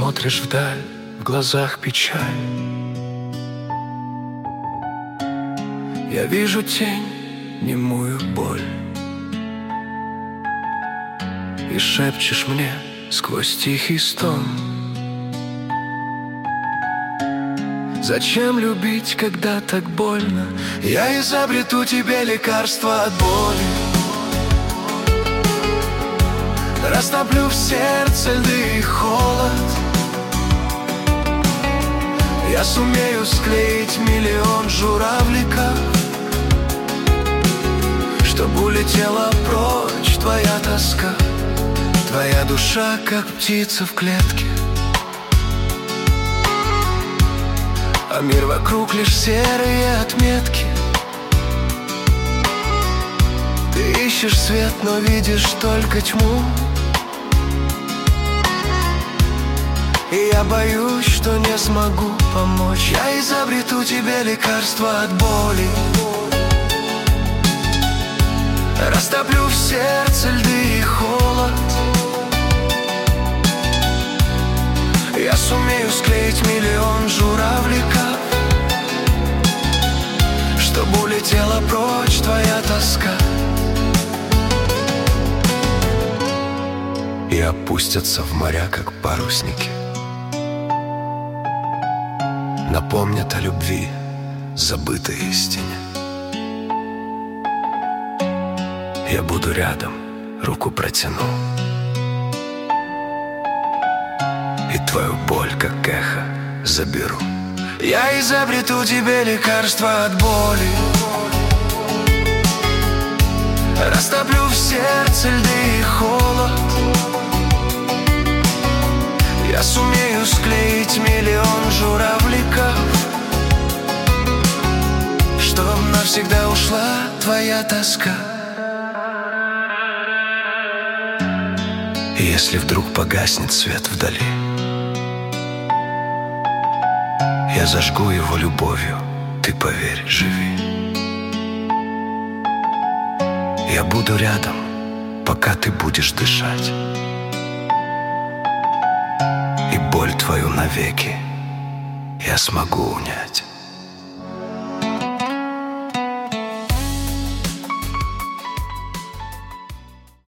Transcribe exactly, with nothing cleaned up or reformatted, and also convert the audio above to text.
смотришь вдаль, в глазах печаль. Я вижу тень, немую боль, и шепчешь мне сквозь тихий стон: зачем любить, когда так больно? Я изобрету тебе лекарство от боли, растоплю в сердце льды и холод. Я сумею склеить миллион журавликов, чтоб улетела прочь твоя тоска. Твоя душа, как птица в клетке, а мир вокруг лишь серые отметки. Ты ищешь свет, но видишь только тьму, и я боюсь, что не смогу помочь. Я изобрету тебе лекарство от боли, растоплю в сердце льды и холод. Я сумею склеить миллион журавликов, чтобы улетела прочь твоя тоска. И опустятся в моря, как парусники, напомнят о любви, забытой истине. Я буду рядом, руку протяну, и твою боль, как эхо, заберу. Я изобрету тебе лекарство от боли, растоплю в сердце льды и холод. Я сумею склеить миллион журавликов, чтоб навсегда ушла твоя тоска. И если вдруг погаснет свет вдали, я зажгу его любовью, ты, поверь, живи. Я буду рядом, пока ты будешь дышать, и боль твою навеки я смогу унять.